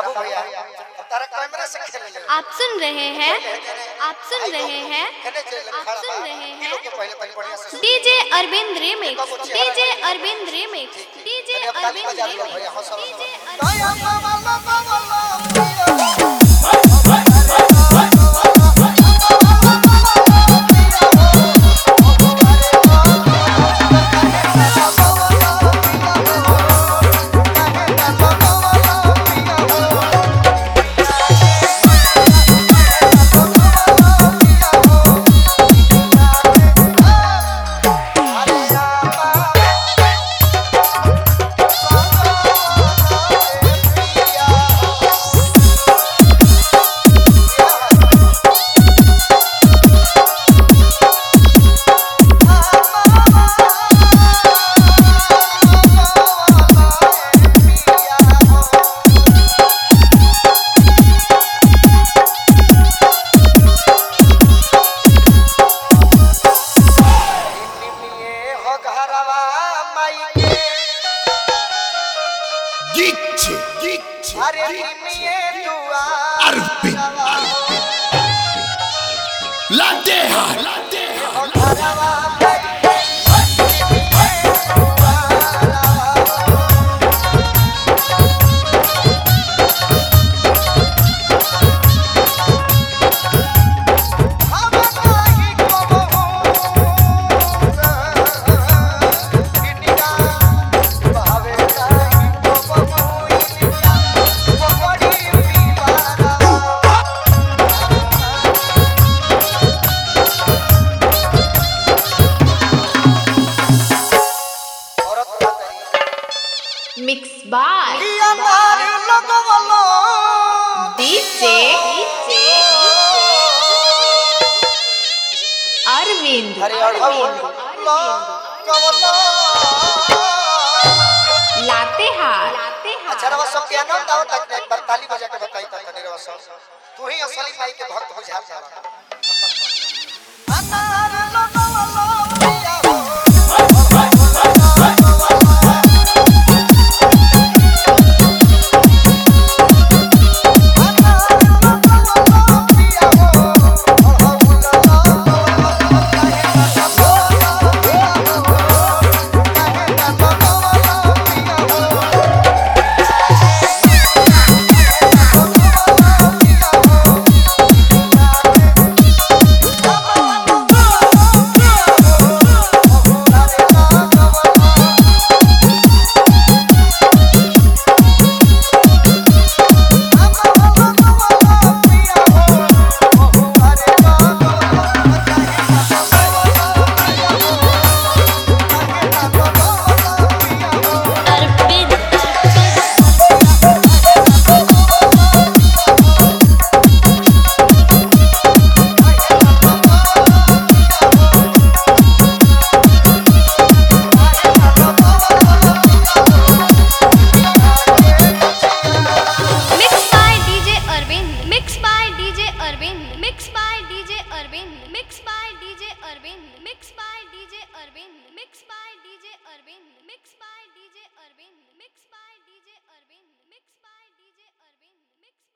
शंभू भैया तारा कैमरा से खेल ले। आप सुन रहे हैं DJ Arvind remix mix by DJ Arvind Latehar. अच्छा रवा सब पियानो दाओ तक एक बार ताली बजा के बताई त तनी रवा सब तू ही असली माई के भक्त बुझा जा। अनार लगवलो पिया हो Mixed by DJ Arvind.